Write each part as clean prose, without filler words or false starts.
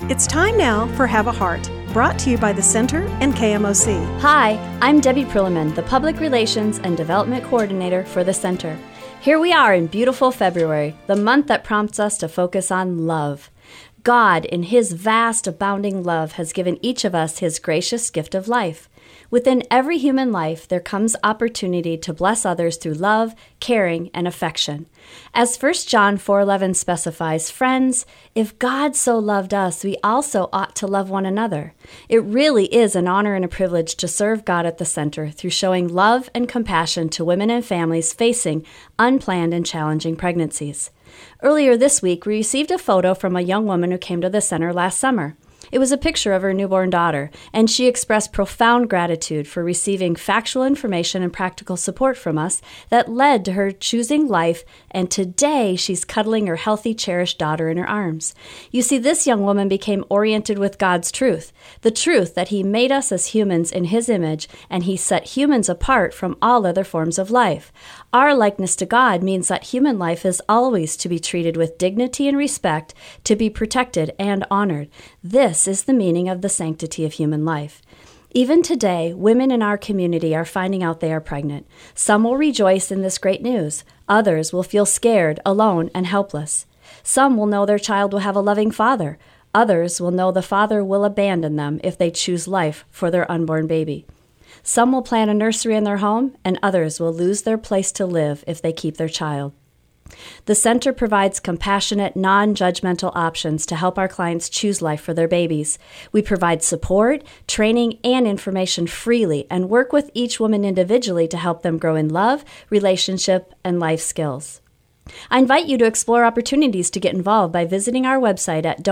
It's time now for Have a Heart, brought to you by the Center and KMOC. Hi, I'm Debbie Prilliman, the Public Relations and Development Coordinator for the Center. Here we are in beautiful February, the month that prompts us to focus on love. God, in His vast, abounding love, has given each of us His gracious gift of life. Within every human life, there comes opportunity to bless others through love, caring, and affection. As 1 John 4:11 specifies, friends, if God so loved us, we also ought to love one another. It really is an honor and a privilege to serve God at the Center through showing love and compassion to women and families facing unplanned and challenging pregnancies. Earlier this week, we received a photo from a young woman who came to the Center last summer. It was a picture of her newborn daughter, and she expressed profound gratitude for receiving factual information and practical support from us that led to her choosing life, and today she's cuddling her healthy, cherished daughter in her arms. You see, this young woman became oriented with God's truth, the truth that He made us as humans in His image, and He set humans apart from all other forms of life. Our likeness to God means that human life is always to be treated with dignity and respect, to be protected and honored. This is the meaning of the sanctity of human life. Even today, women in our community are finding out they are pregnant. Some will rejoice in this great news. Others will feel scared, alone, and helpless. Some will know their child will have a loving father. Others will know the father will abandon them if they choose life for their unborn baby. Some will plan a nursery in their home, and others will lose their place to live if they keep their child. The Center provides compassionate, non-judgmental options to help our clients choose life for their babies. We provide support, training, and information freely and work with each woman individually to help them grow in love, relationship, and life skills. I invite you to explore opportunities to get involved by visiting our website at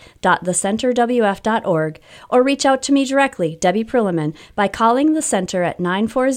donate.thecenterwf.org or reach out to me directly, Debbie Prilliman, by calling the Center at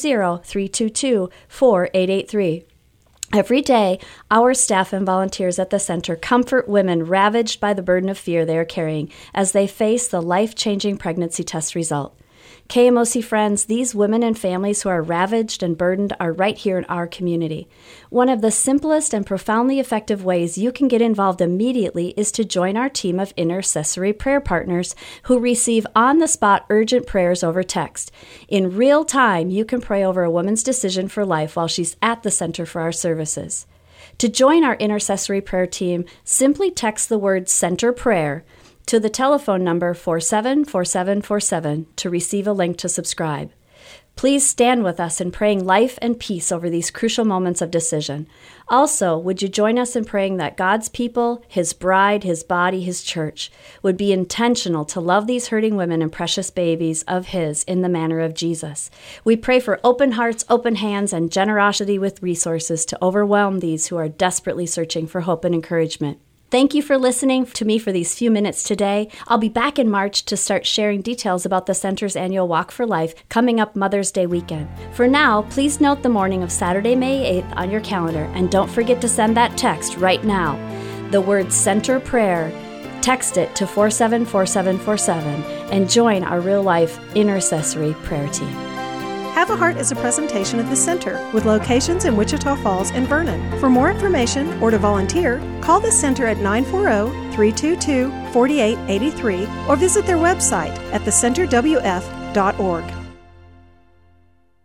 940-322-4883. Every day, our staff and volunteers at the Center comfort women ravaged by the burden of fear they are carrying as they face the life-changing pregnancy test result. KMOC friends, these women and families who are ravaged and burdened are right here in our community. One of the simplest and profoundly effective ways you can get involved immediately is to join our team of intercessory prayer partners who receive on-the-spot urgent prayers over text. In real time, you can pray over a woman's decision for life while she's at the Center for our services. To join our intercessory prayer team, simply text the word Center Prayer to the telephone number 474747 to receive a link to subscribe. Please stand with us in praying life and peace over these crucial moments of decision. Also, would you join us in praying that God's people, His bride, His body, His church, would be intentional to love these hurting women and precious babies of His in the manner of Jesus. We pray for open hearts, open hands, and generosity with resources to overwhelm these who are desperately searching for hope and encouragement. Thank you for listening to me for these few minutes today. I'll be back in March to start sharing details about the Center's annual Walk for Life coming up Mother's Day weekend. For now, please note the morning of Saturday, May 8th on your calendar, and don't forget to send that text right now. The word Center Prayer. Text it to 474747 and join our real-life intercessory prayer team. Have a Heart is a presentation of the Center with locations in Wichita Falls and Vernon. For more information or to volunteer, call the Center at 940-322-4883 or visit their website at thecenterwf.org.